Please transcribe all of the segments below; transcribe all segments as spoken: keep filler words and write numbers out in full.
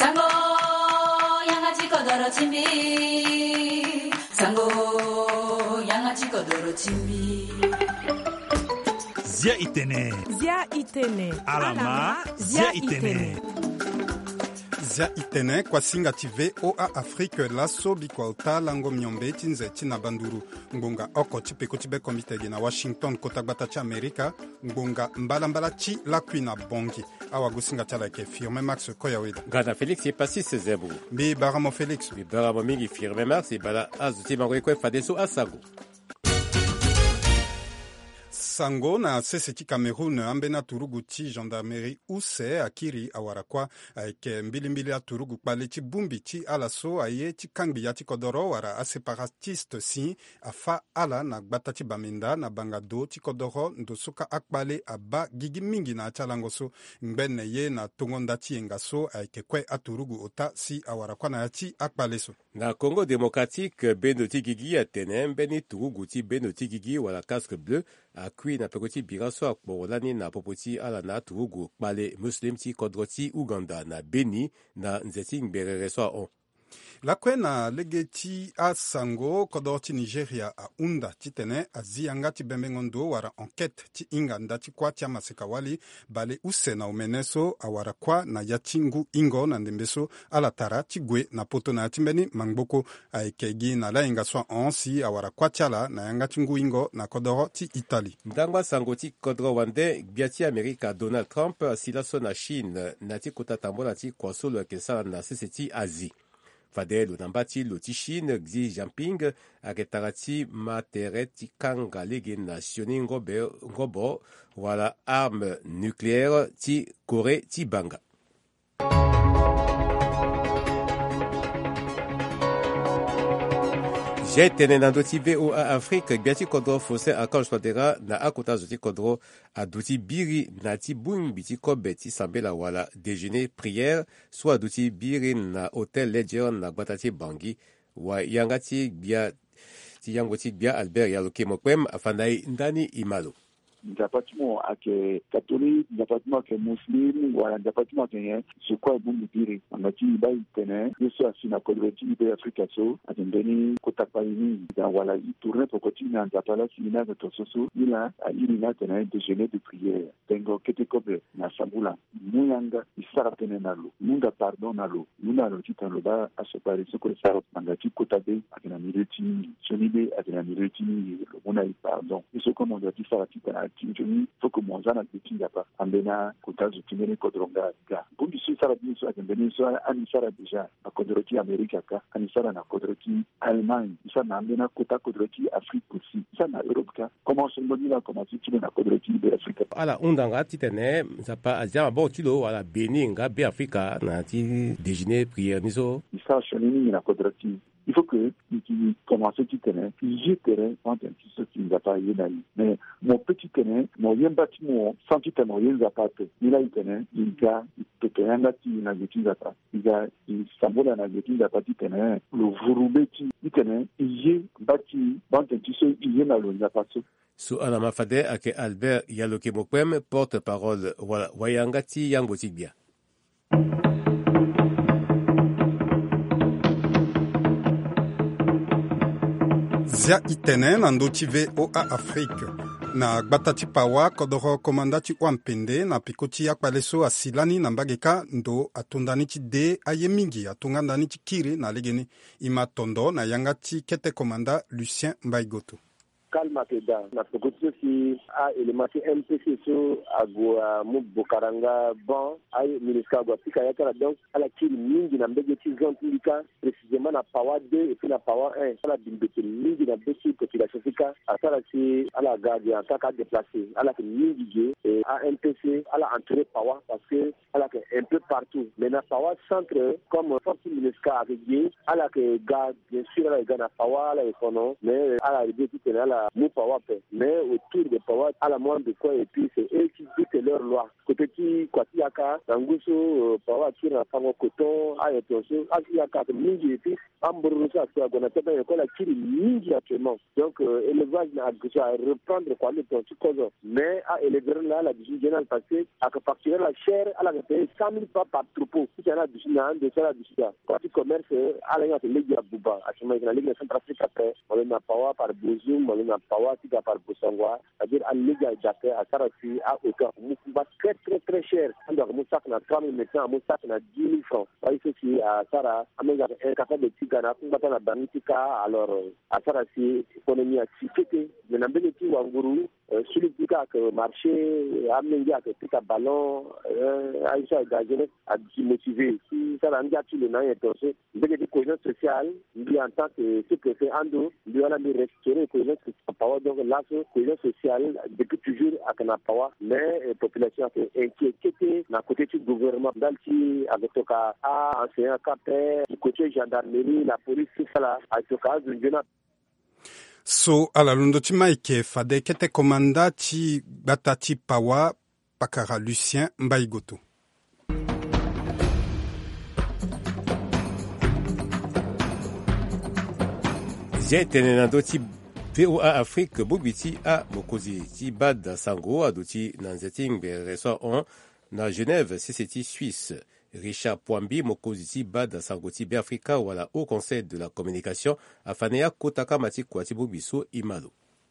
Sango 양아치 거더러 침비 Sango 양아치 거더러 침비 Zia itene Zia itene Alama Zia itene Zia itene kwa singa tive O A Afrique laso bikwalta lango myombe tinze tina banduru ngonga oko chipeko chibe komitege na Washington kota gbata cha Amerika ngonga mbala mbala chi la kuina bongi awa gusinga chala ke firme Max Koyaweda Gana Felix yepasi sezebu bi baramo Felix bi baramo mingi firme Max ibala azuti mangwe fadeso asago Sango na seseki Cameroun ambena turugu ti gendarmerie use akiri awarakwa aike mbili mbili aturugu kpale ti bumbi ti alaso aye ti kangbi ya ti kodoro wara a separatiste si afa ala na gbata ti bamenda na bangado ti kodoro ndo soka akpale aba gigi mingi na achalango so ngbene ye na tongonda ti yenga so aike kwe aturugu ota si awarakwa na ya ti akpale so. Na Congo démocratique beno ti gigi atene mbeni turugu ti beno ti gigi wala casque bleu akui na pekoti biraso akporolani na popoti ala na turugu kpale muslim ti kodro ti Uganda na Beni na nzeti ngberere so on. La kwe na lege ti a Sango kodor ti Nigeria a unda ti tene a zianga ti bembengondo wara enquête ti inga nda ti kwa ti amaseka wali bale use na umeneso a wara kwa na yatingu ingo na ndembeso ala tara ti gwe na poto na yatimbeni mangboko a ekegi na la inga so onsi a wara kwa ti ala na yanga tingu ingo na kodoro ti Italie. Ndangwa Sango ti kodro wande bia ti Amerika Donald Trump silaso na Chine na ti kota tambola ti kwasolo yeke sala na sese ti Asie. Fadel namba ti lo ti Chine Xi Jinping ayeke tara ti matere ti kanga lege nasioni ngobo wala arme nucléaire ti Corée ti banga. J'ai tene nando ti V O A Afrique bia ti kodro fose akange padera na akota zo ti kodro adu ti biri na ti bungbi ti kobe ti sambela wala déjeuner prière so adu ti biri na hôtel Ledger na gbata ti Bangui wa yanga ti bia ti yango ti bia Albert Yaloke Mokwem afanda e ndani i malo. Nzapatimo ake catholique, nzapatimo ake muslim, wala nzapatimo ake yen, so kwa bungu biri. Angati iba itene, yeso asina kodreti ibe Afrika so, atendeni kotapa ini, dan wala i tourne pokoti na nzapala si ina de tososo, ila a iri na tene déjeuner de prière. Tengo kete kobe na sabula, muyanga isara tene nalo, munga pardon nalo, muna lo ti tano ba asopari soko saro, angati kotabe, akena mireti, sonibe, akena mireti, muna i pardon. Yeso komo nzati sara ti tana tinjoni foko monzana bitinga pa ambena kutazu timeni kodronga ga bundi si sara biso akembeni so ani sara deja na kodroti Amerika ka ani sara na kodroti Allemagne isa na ambena kota kodroti Afrique aussi isa na Europe ka comment se mboni la comment tu na kodroti de Afrique ala undanga titene zapa azama bo tilo wala Beni nga be Afrika na ti déjeuner prière miso isa shonini na kodroti. Il faut que tu commences à tenir, j'ai terrain, quand un petit peu qui ne va pas y aller. Mais mon petit terrain, mon bien bâtiment, sans qu'il t'en ait pas fait. Il a eu terrain, il a, il peut rien là, il n'a pas. Il a, il s'envole à la il n'a pas dit terrain. Le vourubé qui, il tenait, il est bâti, quand un petit peu, il est là, il n'a pas fait. Su alama fade ake Albert Yaloke Mokwem, porte-parole Wayangati Yango Tibia. Zia itene na ndo ti V O A Afrique na gbata ti pawa kodoro komanda ti wampende na piko ti akpale so asilani na mbageka ndo atondani ti de aye mingi atongandani ti kiri na legeni ima tondo na yanga ti kete komanda Lucien Mbaigoto. Kalma keda na pokotso si a elemati M P C so agua mu bokaranga bon ay ministre agua pika yakala donc ala kiri mingi na mbege ti zone publica précisément na pawa deux et puis na pawa un ala bimbete mingi na besi population fika asala si ala garde en tant que déplacé ala ke mingi ge et a M P C ala entouré pawa parce que ala ke un peu partout mais na pawa centre comme force ministre avec ala ke garde bien sûr ala garde na pawa ala ekono mais ala arrivé tout ala à Moupawa, mais autour de Pawa, à la moindre de quoi, et puis c'est eux qui dictent leur loi. Côté qui, quoi, Yaka, Nanguso, Pawa, qui n'a pas mon coton, Ayatonso, Yaka, Mingi, et puis, Amborosa, qui a une école qui est Mingi actuellement. Donc, élevage n'a à reprendre quoi, le temps, mais à élever là, la décision générale passée, à facturer la chair, à la payer cent mille pas par troupeau. Si c'est la décision, de ça, la décision. Quand tu commerces, à la Ligue à Bouba, à ce moment, la Ligue centrafrique après, on a Pawa par Bozoum, on a Pawa, qui par Bosangwa, c'est-à-dire à Ligue à Japé, à Sarasi, à Oka, Moussa, très, très, très cher. Donc, Moussa, on a trois mille médecins, Moussa, on a dix mille francs. Par ici, à Sara, à Méga, un café de Tigana, on va à la Banitika, alors, à Sarasi, économie à Tchifete, mais dans le petit Wangourou, sur le petit cas, que marché, à Méga, que petit ballon, à Aïcha et Gazelle, à motiver. Si ça n'a pas le nom, et donc, il y a des cohésions sociales, il y a en tant que ce que fait Ando, il y a des restaurer les cohésions sociales. Donc là, cohésion sociale, depuis toujours, à Kanapawa, mais la population est inquiétée, dans le côté du gouvernement, dans le avec le cas, à enseignant capé, du côté gendarmerie, la police, tout ça là, à ce cas, d'une jeune. So ala lundo ti maike fade kete komanda ti batati Pawa pakara Lucien Mbaigoto. Zia tenenando ti V O A Afrique bobiti a mokozi ti bad sango adoti nanzeting be reso on na Genève C C T Suisse. Richard Pwambi mokozi ti bad sango ti be Africa wala au Conseil de la communication afanea kotaka mati kwati bobiso imalo.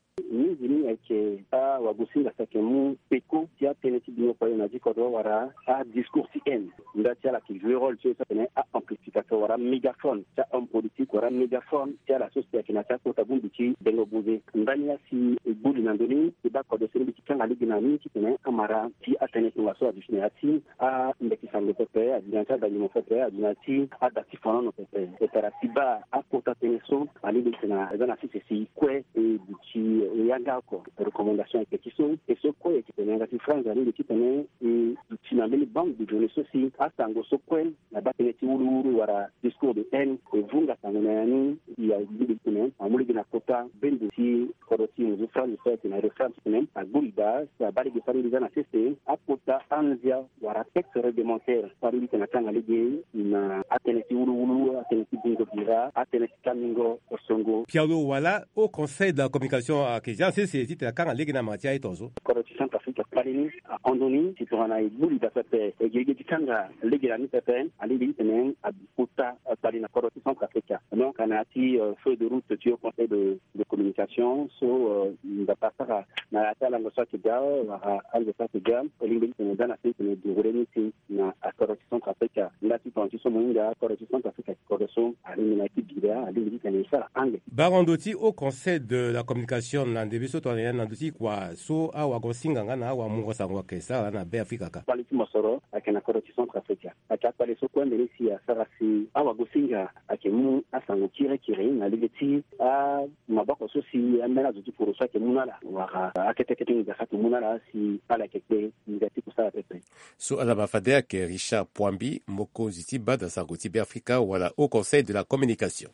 Ni zini eke a wagusinga sakemu peko tia teneti dino kwa na dikodo wara a discours ti en ndati ala ki jouer rôle chez ça a amplificateur wara mégaphone ta homme politique wara mégaphone tia la société qui na ta kota bumbiti dengo buze ndani ya si budi na ndoni ti ba ko de sele biti kanga ligi na ni ti tene amara ti atene to waso adishne ati a mbeki sango pepe a dinata da nyimo pepe a dinati a dati fono no pepe e tara tiba a kota teneso ali de tena zana si si kwe e biti yangako recommandation et qui sont et ce quoi qui tenait la France à l'équipe tenait et finalement les banques de données ceci à tango so quoi la batterie ti ulu wara discours de haine et vunga tanganani il y a des documents en muli na kota bende ti koroti mu France fait na France même à Goulda ça bali de parler dans la C C à kota anzia wara texte réglementaire parler na tanga ligi na atene ti ulu ulu atene ti bingo bira atene ti kamingo osongo Pialo wala au Conseil de la communication à Kézia c'est c'est ti ta kanga ligi na matia itozo koroti Centrafrique palini a Andoni ti torana e buli da pepe e gege ti kanga ligi la ni pepe ali ligi tenen a kota palina koroti Centrafrique donc on a ti feu de route tu au Conseil de de communication so da pasara na tala ngosa ti ga a algo sa ti ga ligi tenen dana ti tenen de releni ti na koroti Centrafrique la ti tonti so munga koroti Centrafrique koroti ali na ti bira ali ligi tenen sa angle barandoti au Conseil de la communication na debiso to na ndoti kwa so a wagosinga ngana wa mungo sangwa kesa na be Afrika ka quality mosoro akena koroti Centrafrique aka pale so kwa mbelisi ya sarasi a wagosinga akemu asango kire kire na ligeti a mabako so si amena zuti pour ça que munala wa akete kete ni zakatu munala si ala kete ngati kusala pepe so ala mafadea ke Richard Pwambi moko ziti bada sango ti be Afrika wala au Conseil de la communication.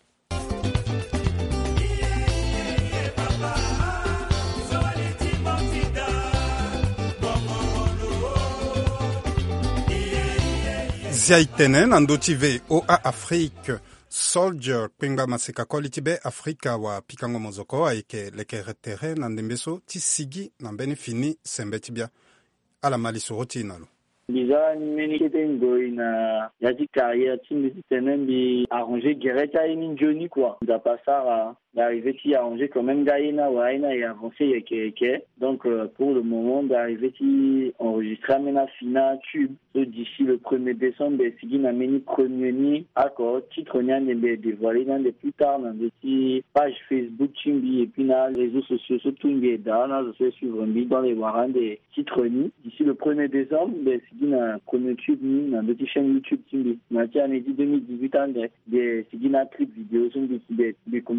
Ziaitene nandoti V O A Afrique Soldier kwingba masika quality be Afrika wa pikango mozoko aike lekeretere nandembeso tisigi nambeni fini sembe tibia ala mali soroti nalo Déjà, meni kete ngoi na yaji carrière team de tenembi arranger Gereta et Johnny quoi. Da passer d'arriver qui arranger quand même Gaïna ou Aina et avancer yeke yeke. Donc euh, pour le moment d'arriver qui enregistrer mena fina tube so, d'ici le premier décembre sigi na meni premier ni accord titre nyan de dévoiler dans des plus tard dans des petits pages Facebook Chimbi et puis na les réseaux sociaux surtout ngeda na je suis suivre dans les warans des titres ni d'ici le premier décembre na premier tube ni na petit chaîne YouTube Timbi na tia ne dit deux mille dix-huit ans de de sigina clip vidéo sont de de commencer tout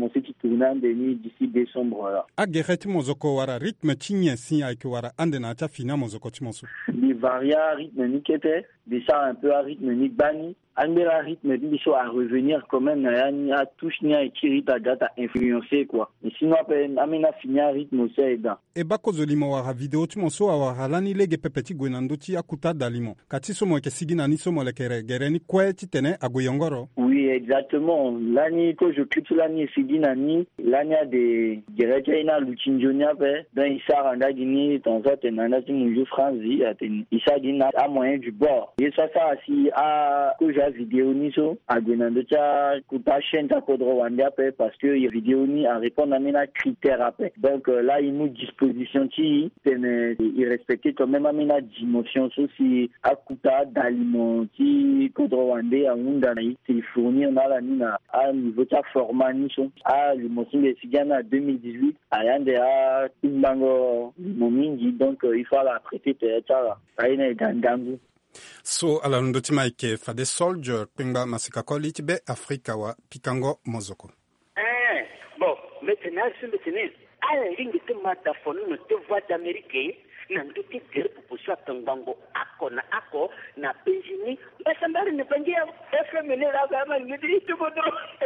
tourner en Denis d'ici décembre là. Agereti mozoko wara rythme tinye si ayke wara ande na ta fina mozoko timoso. Les varia rythme ni kete, déjà un peu à rythme ni bani. Angela rythme biso à revenir quand même à touche ni à écrire ta date à influencer quoi. Et sinon après amena finir rythme aussi aidant. E bako zolimo wara video timoso awara lani lege pepeti gwenando ti akuta dalimo. Kati somo ke sigina ni somo le kere gereni kwe titene agoyongoro. Oui exactement. L'année que je clique l'année sigina ni l'année a des gereti ina luchinjonia pe dans isa randa dini tonza tenana ti munju franzi aten isa dina à moyen du bord. Et ça ça si à que j'ai vidéo ni so a gwenando cha kuta chaîne ta kodro wanda pe parce que il vidéo ni a répondre à mes critères après. Donc euh, là il nous disposition ti il respecter quand même à mes dimension so si à kuta d'aliment ti kodro wanda a unda na il fournir na la nina à niveau ta format ni so à limousine de sigana deux mille dix-huit à yande à timbango momingi donc euh, il faut la traiter peut-être là aina gangangu. So ala ndoti maike fade soldier pingba masika koliti be Afrika wa pikango mozoko. Eh bon maintenant c'est maintenant ala lingi te mata fonu no te voix d'Amérique na ndoti gere proposition tangango ako na ako na penjini basambari ne pengia F M ne la kama ngidi tu bodo.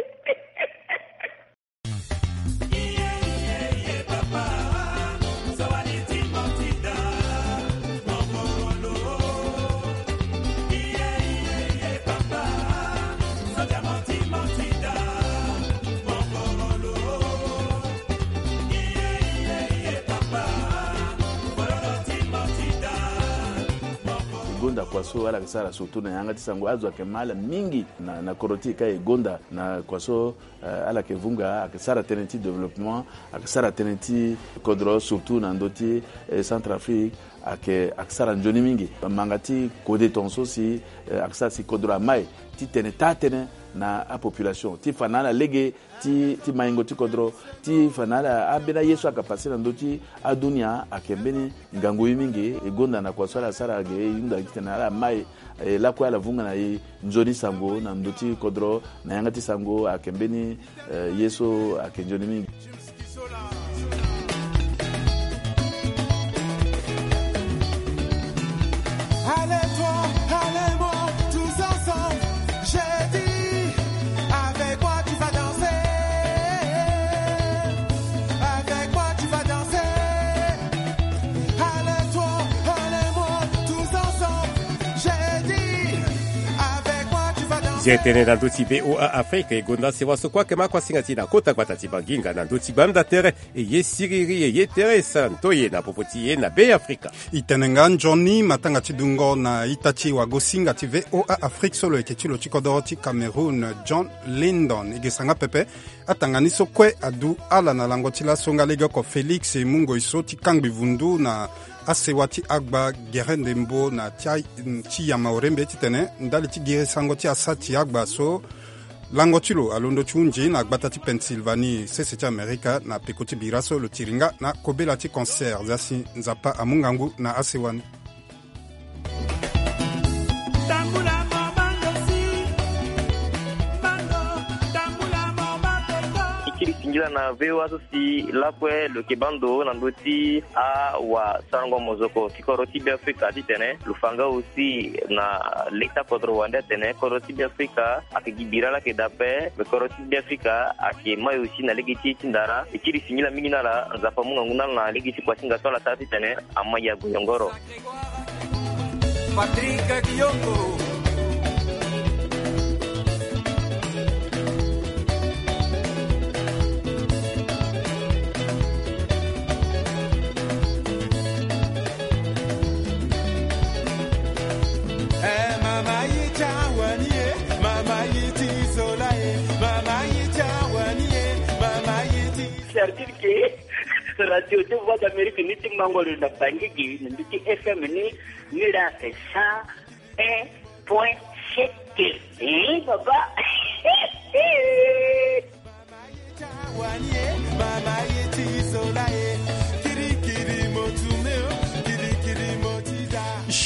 Gonda kwaso ala kisara surtout na yanga tisango azwa kemala mingi na na koroti kai gonda na kwaso uh, ala kevunga akisara tenenti développement akisara tenenti kodro surtout na ndoti eh, Centrafrique ake akisara njoni mingi mangati kode tonso si uh, akisara si kodro mai ti tene tatene na a population ti fanala lege ti ti maingo ti kodro ti fanala abena yesu akapasi na ndoti adunia akembeni ngangu mingi egonda na kwa swala sara ge yunda kitana la mai e, la kwa la vunga na yi njoni sango na ndoti kodro na yanga ti sango akembeni e, yesu akenjoni mingi. Jetene na nduti V O A Afrika egonda sewa sokwa kema kwa singati na kota kwa tati banginga na nduti banda tere e ye siriri e ye teresa ntoye na popoti ye na be Afrika. Itenenga Johnny matanga tidungo na itachi wa gosinga ti V O A Afrika solo eketilo chikodoroti Cameroon John Lyndon igesanga pepe atangani sokwe adu ala na langotila songa lega ko Felix e mungo isoti kangbi vundu na asewati agba gerendembo na tia ti ya maorembe titene ndali ti gere sango ti asati agba so langotilo alondo chunji na agbata ti Pennsylvanie sese ti Amerika na pekoti biraso lo tiringa na kobela ti concert zasi nzapa amungangu na asewani. Ngila na V O A sosi lakwe lo kebando na ndoti a wa sango mozoko tikoroti bi Afrika titene lufanga aussi na lekta kodro wanda tene koroti bi Afrika akigibira la kedape be koroti bi Afrika akema aussi na legiti tindara ikiri singila mingi na la nzapa munga nguna na legiti kwa singa tola tati tene amaya goyongoro Patrick Giongo c'est-à-dire que radio de voix d'Amérique ni timbango le na bangigi ndi F M ni ni la cent un point sept eh papa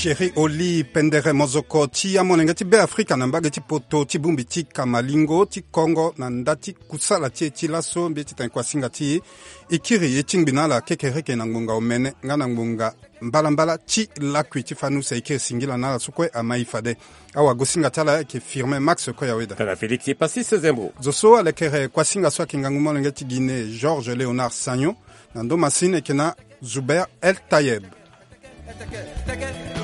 Chéri Oli Pendere Mozoko ti amonenge ti be Afrika na mbage ti poto ti bumbi ti Kamalingo ti Congo na ndati kusala ti ti laso mbi ti tankwa singa ti ikiri e tingbina la kekereke na ngunga omene nga na ngunga mbala mbala ti lakwi ti fanu sa ikiri singila na la sukwe amai fade awa gosinga tala ke firme Max ko yaweda kana Félix Passis Zembo zoso alekere kwa singa so kinga ngumolenge ti Guinée Georges Léonard Sagnon na ndo masine kena Zuber El Tayeb.